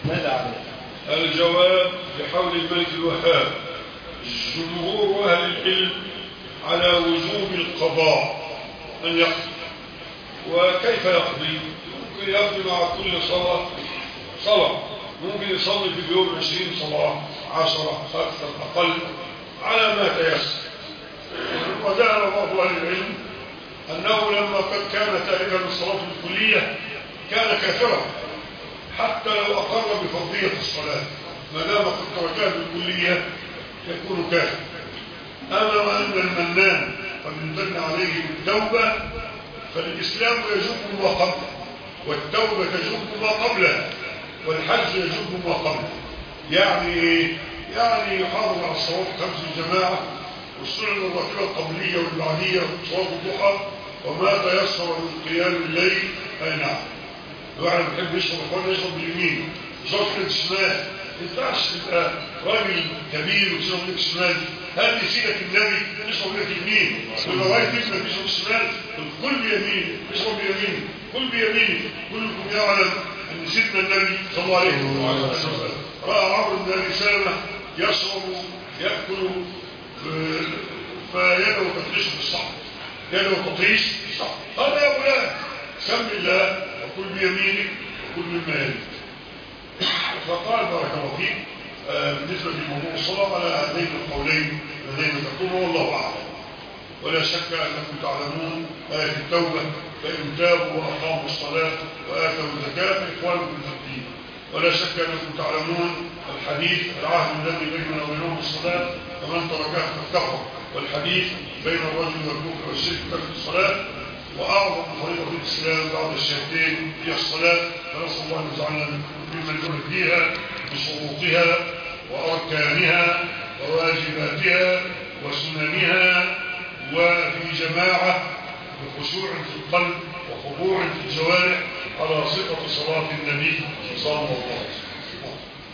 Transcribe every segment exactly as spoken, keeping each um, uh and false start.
ماذا عليه؟ الجواب بحول الملك الوهاب. جمهور أهل العلم على وجوب القضاء، أن يقضي. وكيف يقضي؟ ممكن يقضي مع كل صلاة صلاة، ممكن يصلي في اليوم عشرين صلاة، عشرة، أكثر، أقل، على ما تيسر. وذهب بعض أهل العلم أنه لما قد كان تاركا للصلاة الكلية كان كافرا، حتى لو أقر بفرضية الصلاة ما دام قد تركها بالكلية يكون كافر. أما وأن المنان قد امتن عليه بالتوبة، فالإسلام يجب ما قبله، والتوبة تجب ما قبله، والحج يجب ما قبله. يعني يعني يحافظ على الصلاة الخمس الجماعة، والسنن الراتبة القبلية والبعدية وصلاة الضحى، وما تيسر من قيام الليل. أي نعم، الواحد بيحب يشرب الخمر يشرب باليمين، يشرب في الشمال. ما ينفعش تبقى راجل كبير وتشرب لك الشمال. هل يسيرك النبي يشرب لك اليمين؟ ولو رايت ابنك يشرب الشمال الكل بيمين، يشرب بيمين، كل بيمين. كلكم يعلم ان سيدنا النبي صلى الله عليه وسلم راى عمرو بن ابي سلمه يشرب ياكل فيده تطريش في الصحن، يده تطريش في الصحن. قال يا فلان سم الله وكل بيمينك وكل مما يليك. فقال بارك الله فيك بالنسبه لموضوع الصلاه على هذين القولين الذين تقولوا والله اعلم. ولا شك انكم تعلمون آية التوبه، فان تابوا واقاموا الصلاه واتوا الزكاه فاخوانكم في الدين. ولا شك انكم تعلمون الحديث العهد الذي بيننا وبينهم الصلاه، فمن تركها فقد كفر. والحديث بين الرجل والكفر والشرك ترك الصلاه، واعظم فريضه الاسلام بعد الشهادتين هي الصلاه. فنسال الله ان يجعلنا ممن يؤديها بشروطها واركانها وواجباتها وسننها، وفي جماعه بخشوع في القلب وخضوع في الجوارح، على صفه صلاه النبي صلى الله عليه وسلم.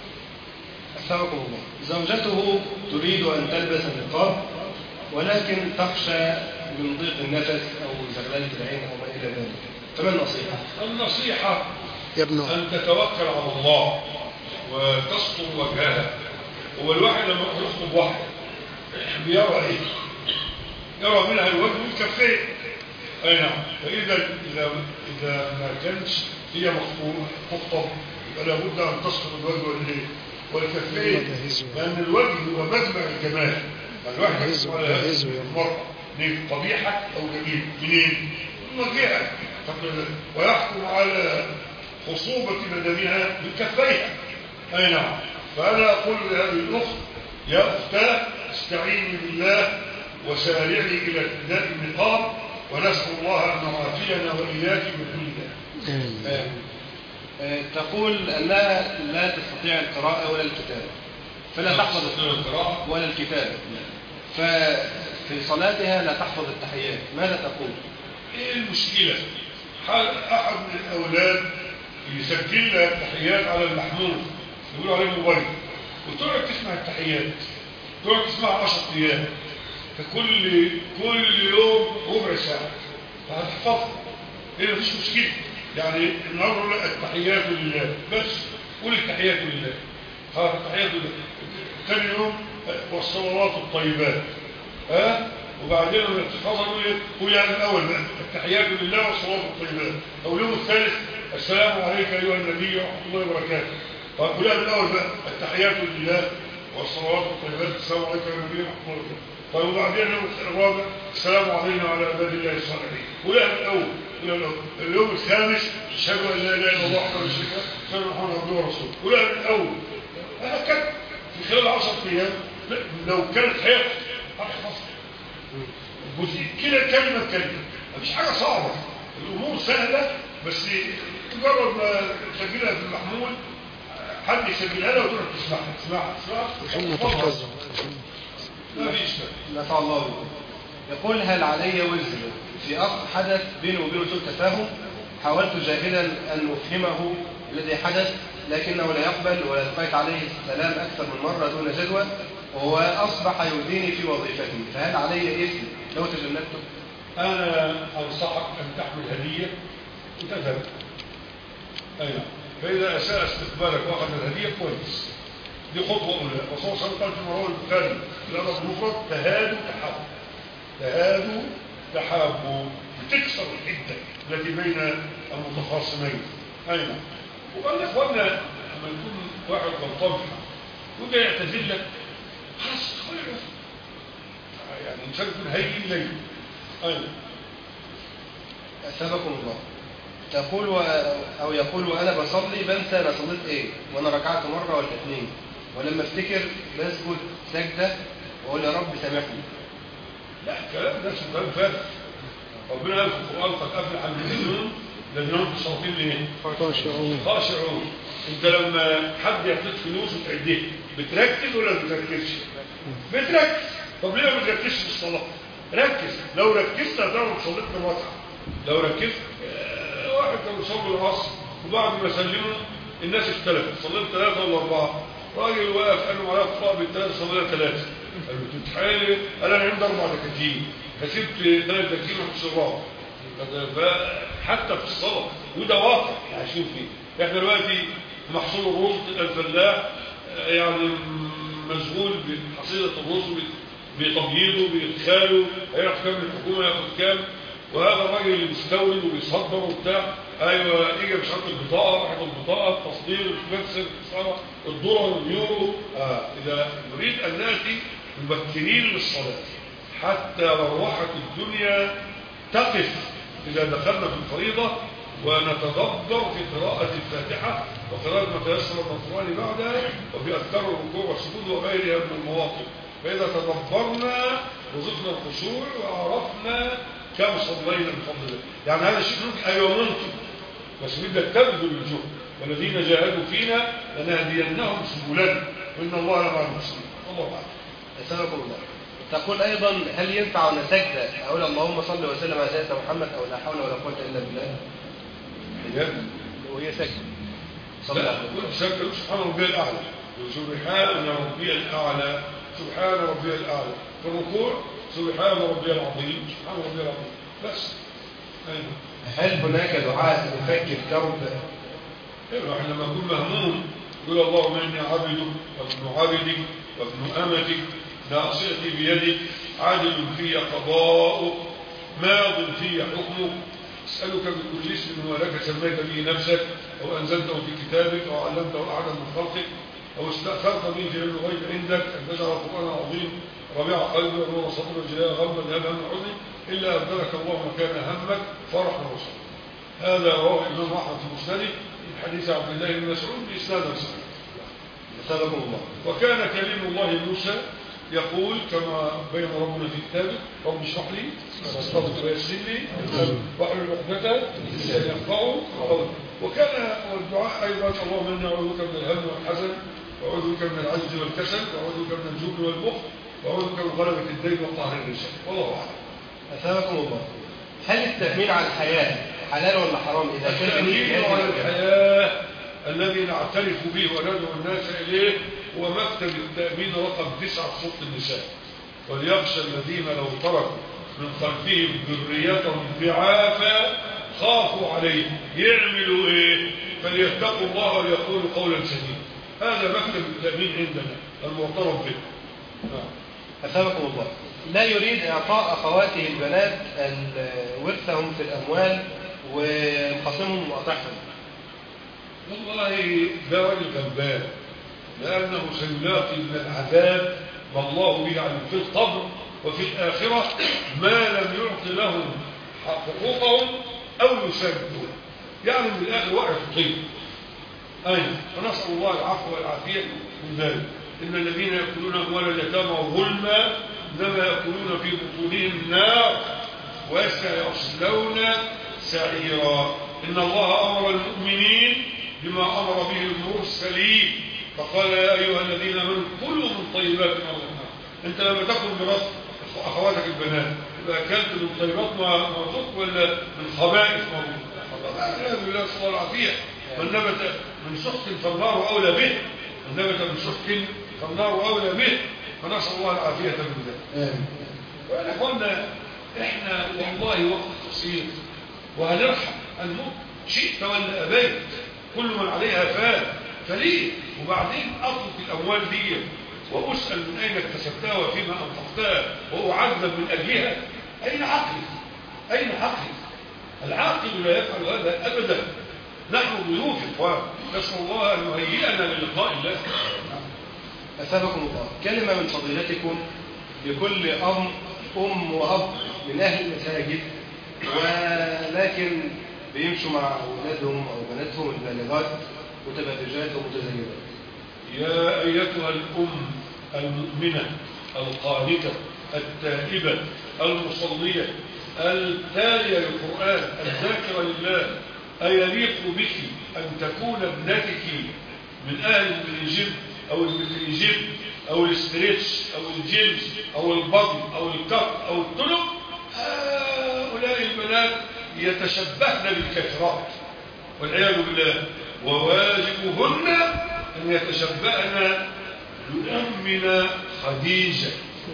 أسلمكم الله. زوجته تريد أن تلبس النقاب، ولكن تخشى من ضيق النفس أو زغللة العين أو ما إلى ذلك، فما النصيحة؟ النصيحة أن تتوكل على الله وتستر وجهها. هو الواحد لما يخطب واحد بيرى إيه؟ يرى منها الوجه والكفين. أي نعم. فإذا إذا إذا ما كانش هي مخطوب يبقى لابد أن تستر الوجه والإيه؟ والكفين، لأن الوجه هو مجمع الجمال. الواحد يحكم على هذه المرأة من قبيحة أو جميل منين؟ من وجهها، ويحكم على خصوبة بدنها من كفيها. أي نعم. فأنا أقول لهذه الأخت يا أختاه استعيني بالله وسارعي إلى ارتداء النقاب، ونسأل الله أن يعافينا وإياك من كل ذلك. تقول أنها لا تستطيع القراءة ولا الكتابة، فلا تحفظ القراءة ولا الكتابة، ففي صلاتها لا تحفظ التحيات، ماذا تقول؟ إيه المشكلة؟ أحد من الأولاد يسجل لها التحيات على المحمول، يقولوا عليه موبايل، وتقعد تسمع التحيات، تقعد تسمع عشر أيام، فكل كل يوم ربع ساعة، فهتحفظها. إيه مفيش مشكلة. يعني النهارده لا التحيات لله بس، قول التحيات لله. ها التحيات لله. ثاني يوم والصلوات الطيبات. ها وبعدين لما تحفظها قول ايه؟ قول يعني الاول بقى التحيات لله والصلوات الطيبات. او اليوم الثالث السلام عليك ايها النبي ورحمه الله وبركاته. طب قولها من الاول بقى التحيات لله والصلوات الطيبات، السلام عليك ايها النبي ورحمه الله وبركاته. طيب وبعدين اليوم الرابع السلام علينا وعلى عباد الله الصالحين. قولها من الاول. اليوم الخامس اشهد ان لا اله الا الله وحده لا شريك له اشهد ان محمدا عبده ورسوله. قولها من الاول. انا كده في خلال عشرة ايام لو كانت حياتك هتحفظها. كده كلمه كلمه، مفيش حاجه صعبه، الامور سهله، بس مجرد ما تسجلها في المحمول حد يسجلها لها وتروح تسمعها تسمعها تسمعها ما فيش. نفع الله بكم. يقول هل علي وزر في أخ حدث بينه وبينه سوء تفاهم، حاولت جاهدا أن أفهمه الذي حدث لكنه لا يقبل، وألقيت عليه السلام أكثر من مرة دون جدوى، وهو أصبح يؤذيني في وظيفتي، فهل علي إثم لو تجنبته؟ أنا أنصحك أن تحمل هدية وتذهب. أي نعم. فإذا أساء استقبالك وأخذ الهدية كويس، دي خطوة أولى. وصلى الله عليه وسلم قال في رواه البخاري في الأدب المفرد: تهادوا تحابوا، تهادوا تحابوا، بتكسر الحدة التي بين المتخاصمين. أيوة. وقال يا إخوانا لما يكون واحد غلطان وجاي يعتذر لك خلاص خير، يعني الإنسان يكون هين ليه. أيوة. أثابكم الله. تقول و... أو يقول وأنا بصلي بنسى أنا صليت إيه، وأنا ركعت مرة ولا اثنين، ولما افتكر بسجد سجدة وأقول يا رب سامحني. لا الكلام ده اسمه كلام فارغ. ربنا قال في القرآن: قد أفلح المؤمنون الذين هم في صلاتهم إيه؟ خاشعون. خاشعون. أنت لما حد يعطيك فلوس وتعديها بتركز ولا ما بتركزش؟ بتركز. طب ليه ما بتركزش في الصلاة؟ ركز. لو ركزت هتعرف صليت بالركعة. لو ركزت آه واحد كان بيصلي العصر وبعد ما سلموا الناس اختلفت، صليت ثلاثة ولا أربعة. راجل واقف قال له معايا قراءة بالثلاثة صلينا ثلاثة. قال له تتحايل؟ قال أنا عندي أربع دكاكين فسبت ثلاث دكاكين وحش الرابع. حتى في الصلاة وده واقع عايشين فيه. احنا دلوقتي محصول الرز الفلاح يعني مشغول بحصيلة الرز بتبييضه بإدخاله، هياخد كام من الحكومة ياخد كام، وهذا الراجل اللي بيستورد وبيصدر وبتاع ايوه يجي مش عارف البطاقه واحد البطاقه التصدير الفلكس الدولار واليورو. آه. اذا نريد ان ناتي مبكرين للصلاه حتى روحت الدنيا تقف اذا دخلنا في الفريضه ونتدبر في قراءه الفاتحه وقراءه ما تيسر من القران بعدها وفي اذكار الركوع والسجود وغيرها من المواقف. فاذا تدبرنا رزقنا الخشوع وعرفنا كم صلينا بفضل الله. يعني هذا الشيء ممكن ايوه ممكن، بس بدك تبذل الجهد. والذين جاهدوا فينا لنهدينهم سبلنا وان الله لمع المحسنين. الله اعلم. أسألكم الله. تقول ايضا هل ينفع ان سجده اقول اللهم صل وسلم على سيدنا محمد او لا حول ولا قوه الا بالله؟ بجد؟ وهي سجده. لا كل سجده سبحان ربي الاعلى، سبحان ربي الاعلى، سبحان ربي الاعلى. في الركوع سبحان ربي العظيم، سبحان ربي العظيم بس. أيوة. هل هناك دعاء يفك الكرب؟ ايوه احنا لما نكون مهموم يقول اللهم اني عبدك وابن عبدك وابن امتك ناصيتي بيدك عادل في قضاؤك ماض في حكمك اسالك بكل اسم هو لك سميت به نفسك او انزلته في كتابك او علمته احدا من خلقك او استاثرت به في علم الغيب عندك ان تجعل القران العظيم ربيع قلبي ونور صدري وجلاء غمه ذهب هم حزني الا ابدلك الله مكان همك فرحا وصبرا. هذا رواه الامام احمد في مسنده من حديث عبد الله بن مسعود باسناد صحيح. نسألكم الله. وكان كليم الله موسى يقول كما بين ربنا في كتابه: رب اشرح لي صدري ويسر لي واحلل عقدة لساني يفقهوا قولي. وكان الدعاء ايضا: اللهم اني اعوذ بك من الهم والحزن واعوذ بك من العجز والكسل واعوذ بك من الجبن والبخل واعوذ بك من غلبة الدين وقهر الرجال. والله اعلم. أثابكم الله. هل التأمين على الحياة حلال ولا حرام إذا كان التأمين على الحياة الذي نعترف به وندعو الناس إليه هو مكتب التأمين رقم تسعة في سورة النساء: وليخشى الذين لو تركوا من خلفهم ذريتهم ضعافا خافوا عليهم يعملوا إيه؟ فليتقوا الله وليقولوا قولا سديدا. هذا مكتب التأمين عندنا المعترف به. أثابكم الله. لا يريد إعطاء أخواته البنات ورثهم في الأموال ومخاصمهم وقطعهم. والله ده راجل غلبان، لأنه سيلاقي من العذاب ما الله به عليه في القبر وفي الآخرة ما لم يعط لهم حقوقهم أو يسدوا. يعني من الآخر واحد طيب. أين؟ ونسأل الله العفو والعافية من ذلك. إن الذين يأكلون أموال اليتامى ظلما إنما يأكلون في بطونهم النار وسيصلون سعيرا. إن الله أمر المؤمنين بما أمر به المرسلين فقال: يا أيها الذين آمنوا كلوا من طيبات ما رزقناكم. أنت لما تأكل ميراث أخواتك البنات يبقى أكلت من طيبات ما رزقك ولا من خبائث ما رزقك؟ والعياذ بالله، صلى الله العافية. من نبت من سحت فالنار أولى به، من نبت من سحت فالنار أولى به، فنسأل الله العافية من ذلك. وإخوانا إحنا والله وقت قصير وهنرحم الموت شئت ولا أبيت. كل من عليها فان، فليه؟ وبعدين أطلق الأموال دي وأسأل من أين اكتسبتها وفيما أنفقتها وأعذب من أجلها؟ أين عقلي؟ أين عقلي؟ العاقل لا يفعل هذا أبدا. نحن ضيوف إخوان، نسأل الله أن يهيئنا للقاء الله. أثابكم الله. كلمة من فضيلتكم لكل أم أم وأب من أهل المساجد ولكن بيمشوا مع أولادهم أو بناتهم البالغات متبرجات ومتزينات. يا أيتها الأم المؤمنة القانتة التائبة المصلية التالية للقرآن الذاكرة لله، أيليق بك أن تكون ابنتك من أهل الإنجيل أو الإنجيل أو الاستريتش أو الجيمس أو البطن أو الكف أو الطلق؟ هؤلاء البنات يتشبهن بالكافرات والعياذ بالله، وواجبهن أن يتشبهن بأمنا خديجة،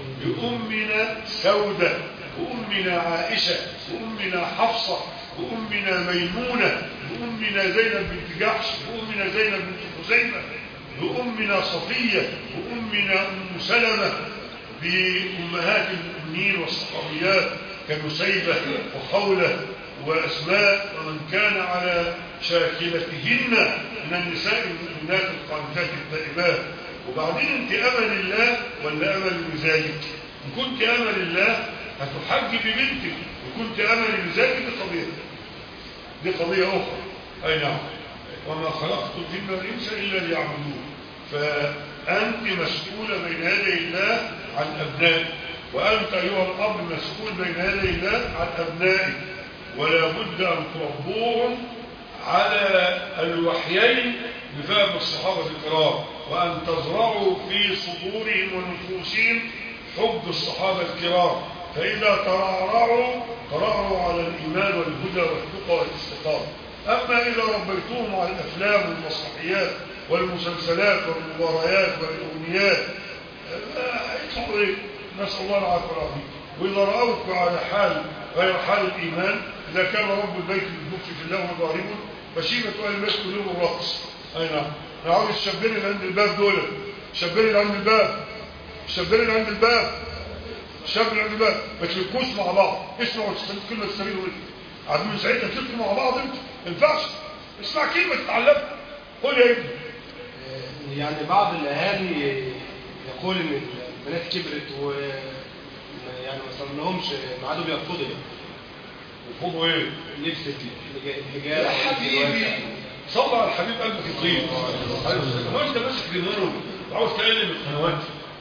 بأمنا سودة، بأمنا عائشة، بأمنا حفصة، بأمنا ميمونة، بأمنا زينب بنت جحش، بأمنا زينب بنت خزيمة، بأمنا صفية، بأمنا أم سلمة، بأمهات المؤمنين والصحابيات كنسيبة وخولة وأسماء ومن كان على شاكلتهن من النساء المؤمنات القانتات التائبات. وبعدين انت أمل الله ولا أمل لذلك؟ إن كنت أمل الله هتحجب ببنتك، وإن كنت أمل لذلك دي قضية دي قضية أخرى. أي نعم. وما خلقت الجن والإنس إلا ليعبدون. فأنت مسؤولة بين يدي الله عن أبنائك، وأنت أيها الأب مسؤول بين يدي الله عن أبنائك، ولا بد أن تربوهم على الوحيين بفهم الصحابة الكرام، وأن تزرعوا في صدورهم ونفوسهم حب الصحابة الكرام، فإذا ترعرعوا ترعرعوا على الإيمان والهدى والتقى والاستقامة. أما إذا ربيتوهم على الأفلام والمسرحيات والمسلسلات والمباريات والأغنيات هيطلعوا إيه؟ نسأل الله العافية والعافية. وإذا رأوك على حال غير حال الإيمان، إذا كان رب البيت بالدف في الله وضاربه فشيبة أهل البيت كلهم الرقص. أي نعم. نعود الشابين اللي عند الباب دول، الشابين اللي عند الباب، الشابين اللي عند الباب، الشاب اللي عند الباب ما تلكوش مع بعض. اسمعوا كلمة السرير وإيه عدمين ساعتها تلكوا مع بعض. انت ما ينفعش. اسمع كلمة تتعلمها. قول يا ابني. يعني بعض الأهالي يقول إن البنات كبرت و يعني ما صار لهمش ما عادوا بيرفضوا. يرفضوا ايه؟ لبس الحجاب. يا حبيبي صلى على الحبيب قلبك يطيب. ما انت ماسك ريموت وعاوز تقلب القنوات،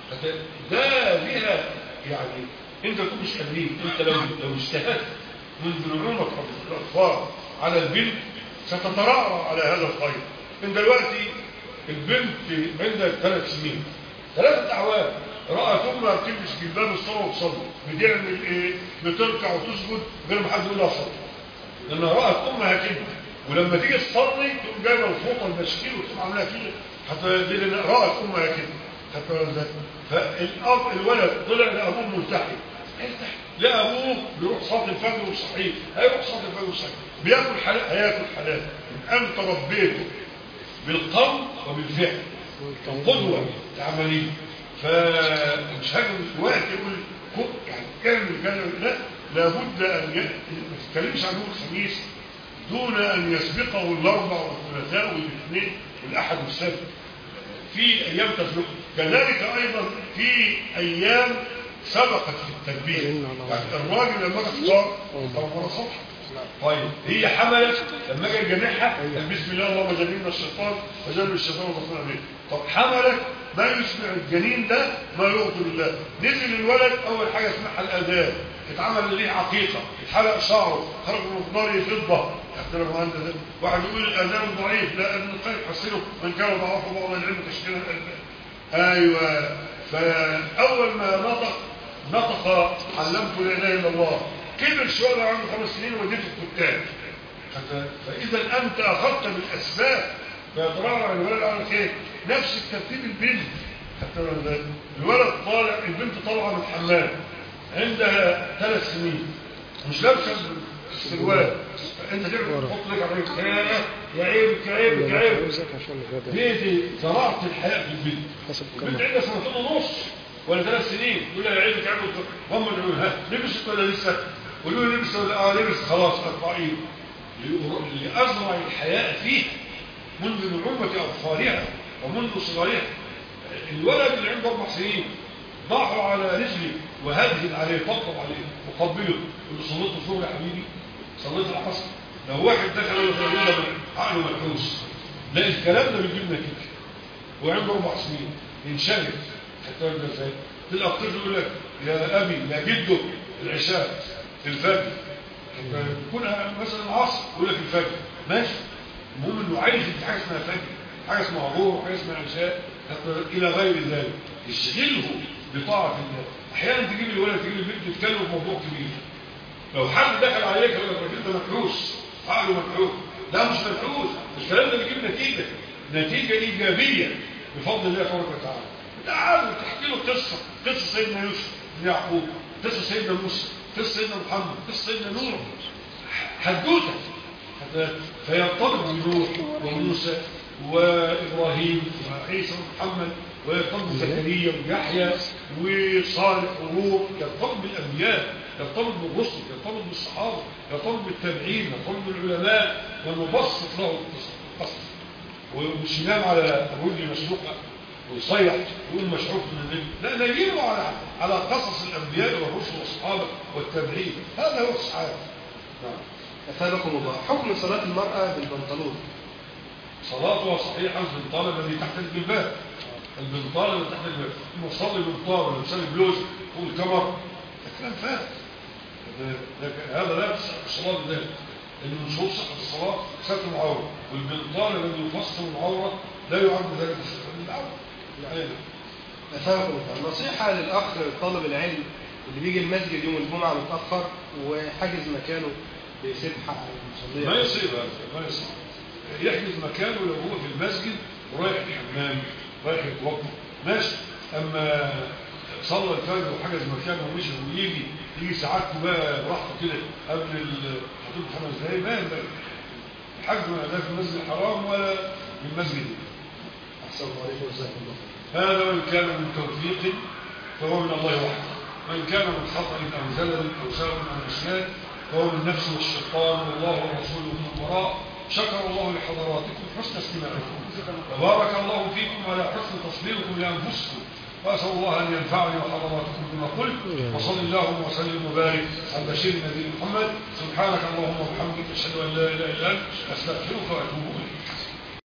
ده بيها يعني انت تكون مش قادرين. انت لو لو اجتهدت منذ نعومة الأطفال على البنت ستترعرع على هذا الخير. انت دلوقتي البنت عندها ثلاث سنين، ثلاثة أعوام، رأت أمها بتلبس جلباب الصلاة وتصلي، بتعمل إيه؟ بتركع وتسجد غير ما حد يقول لها صلي، لأنها رأت أمها كده. ولما تيجي تصلي تقوم جايبة الفوطة المشكيل وتقوم عاملاها كده، حتى دي لأن رأت أمها كده. حتى فالأب الولد طلع لأبوه ملتحي، لا أبوه بيروح صلاة الفجر وصحيح، هيروح صلاة الفجر وصحيح، بياكل حلال هياكل حلال. أنت ربيته بالقول وبالفعل، القدوة العملية. فمش حاجة مش وقت يقول يعني كامل كذا، لا، لابد أن ي... ما تتكلمش عن يوم الخميس دون أن يسبقه الأربع والثلاثاء والاثنين والأحد والسبت في أيام تفرق. كذلك أيضا في أيام سبقت في التربية. يعني الراجل لما اختار مرة صبح، طيب هي حملت لما جاء جناحها بسم الله اللهم جنبنا الشيطان وجنب الشيطان وبطلنا به. طب حملت ما يسمع الجنين ده ما يغضب الله. نزل الولد أول حاجة اسمها الأذان، اتعمل ليه عقيقة، اتحلق شعره، خرج من مقداره فضة. واحد يقول الأذان ضعيف، لا ابن القيم حسنه من كان ضعف بعض العلم تشكيل الألبان. أيوة. فأول ما نطق نطق علمت لا إله إلا الله، كبر شوية عنده خمس سنين وديته الكتاب. فإذا أنت أخذت بالأسباب فيترعرع الولد على خير. نفس الترتيب البنت، حتى الولد طالع، البنت طالعة من الحمام عندها ثلاث سنين، مش لابسة السروال، فانت تعمل تحط لك على عيبك يا عيبك يا عيبك يا عيبك. ليه دي زرعت الحياء في البنت؟ البنت عندها سنتين ونص ولا ثلاث سنين يقول لها يا عيبك يا عيبك، هم يقولوا ها لبست ولا لسه؟ يقولوا له لبست ولا اه لبست، خلاص اربع ايد. لازرع الحياء فيه منذ نعومه اظفارها ومنذ صغرها. الولد اللي عنده اربع سنين ضعه على رجلي وهدهد عليه طبطب عليه وقبله يقول له صليت الظهر يا حبيبي، صليت العصر. لو واحد دخل على الفريضه عقله محروس، لا الكلام ده بيجيب نتيجه وعنده اربع سنين ينشغل. حتى يبدا ازاي؟ تلقى الطفل يقول لك يا ابي يا جده العشاء في الفجر، يكون مثلا العصر يقول لك الفجر ماشي. المهم انه عايز في حاجه اسمها فجر، حاجه اسمها ظهر، حاجه اسمها عشاء الى غير ذلك. يشغله بطاعه الله. احيانا تجيب الولد تجيب البنت تتكلم في موضوع كبير، لو حد دخل عليك يقول لك الراجل ده محروس، عقله محروس. لا مش محروس، الكلام ده بيجيب نتيجه، نتيجه ايجابيه بفضل الله تبارك وتعالى. تعالوا تحكي له قصه، قصه سيدنا يوسف بن يعقوب، قصه سيدنا موسى، قصه سيدنا محمد، قصه سيدنا نوح، حدوته فيرتبط بنوح وموسى وابراهيم وعيسى ومحمد، ويرتبط بزكريا ويحيى وصالح ولوط، يرتبط بالانبياء، يرتبط بالرسل، يرتبط بالصحابه، يرتبط بالتابعين، يرتبط بالعلماء، ونبسط له القصص. ومش ينام على الرجل مسلوقه ويصيح ويقول مشعوف من النبي، لا نجيبه على على قصص الانبياء والرسل والصحابه والتابعين. هذا هو السعاده. نعم. أثابكم الله. حكم صلاة المرأة بالبنطلون؟ صلاتها صحيحة. البنطال الذي تحت الجلباب، البنطال الذي تحت الجلباب، نصلي بنطال ولا نصلي بلوز والكمر، ده كلام فارغ. هذا لا يصح الصلاة بذلك، لأن من شروط صحة الصلاة ستر العورة، والبنطال الذي يفصل العورة لا يعد ذلك ستر العورة. أثابكم الله. نصيحة للأخ طالب العلم اللي بيجي المسجد يوم الجمعة متأخر وحجز مكانه بيسيب حق المصلية. ما يصير هذا، ما يصير. يحجز مكانه لو هو في المسجد ورايح الحمام رايح يتوضا ماشي. اما صلى الفجر وحجز مكانه ومشي ويجي يجي ساعته بقى براحته كده قبل الحدود خمس دقايق، ما ينبغي. الحجز لا في المسجد الحرام ولا في المسجد. احسن الله عليكم وجزاكم الله. هذا وان كان من توفيق فهو من الله وحده، وان كان من خطأ او زلل او سهو او نسيان فهو من نفس الشيطان، والله ورسوله من وراء. شكر الله لحضراتكم حسن استماعكم، وبارك الله فيكم على حسن تصويركم لانفسكم، واسال الله ان ينفعني وحضراتكم بما قلت. وصلى اللهم وسلم وبارك على بشير النبي محمد. سبحانك اللهم وبحمدك اشهد ان لا اله الا انت استغفرك واتوب اليك.